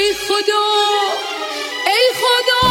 خدا ای خدا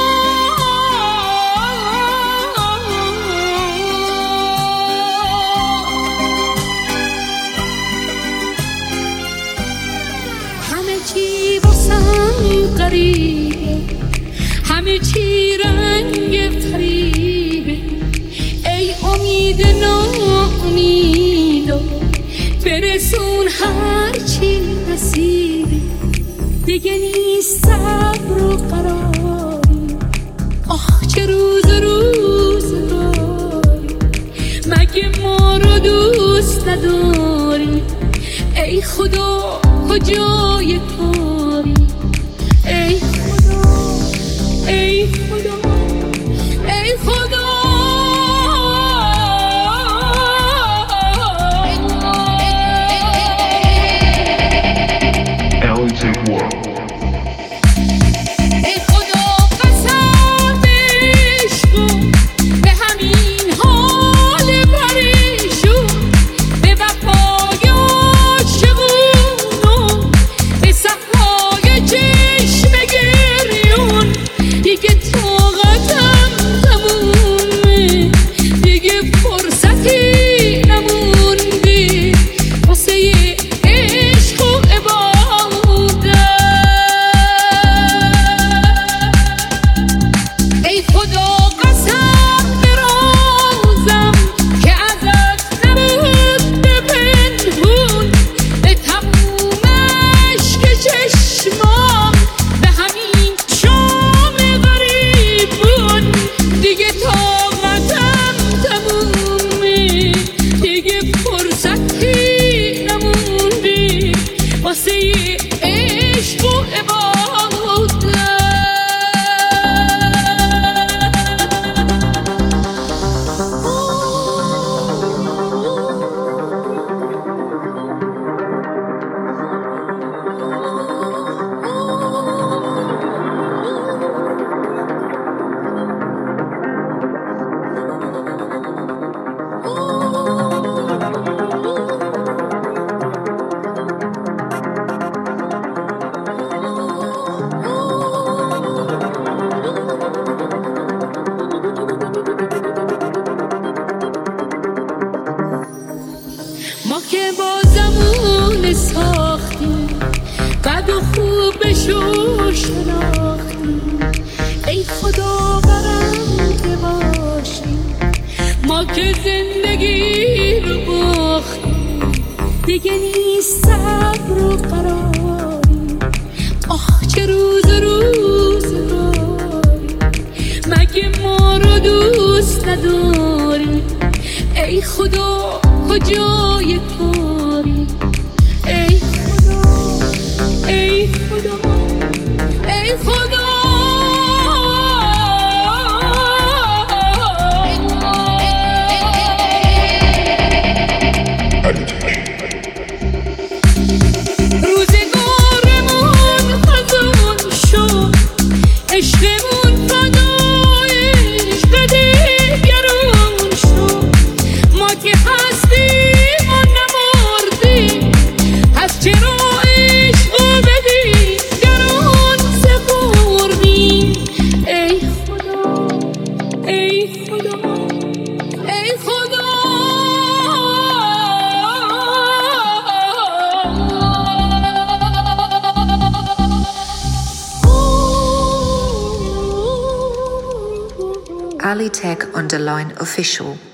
همه چی واسم غریبه همه چی رنگ فریبه ای امید ناامیدو برسون هرچی نصیبه دیگه نیست صبر و قراری آخ چه روز داری مگه ما رو دوست نداری ای خدا کجای کاری ای خدا ای خدا ای خدا ما که با زمون ساختیم بد و خوبشو شناختیم ای خدا برنده باشیم ما که زندگی رو باختیم دیگه نیست صبر و قراری آخ چه روز داری مگه ما رو دوست نداری ای خدا کجای کاری ای خدا ای خدا ای خدا روزگارمون خزون شد عشقمون فدای عشق دیگرون شد ما که هستیم و نمردیم پس چرا عشقو به دیگران سپردیم ای خدا ای خدا ای خدا Ali Tech_official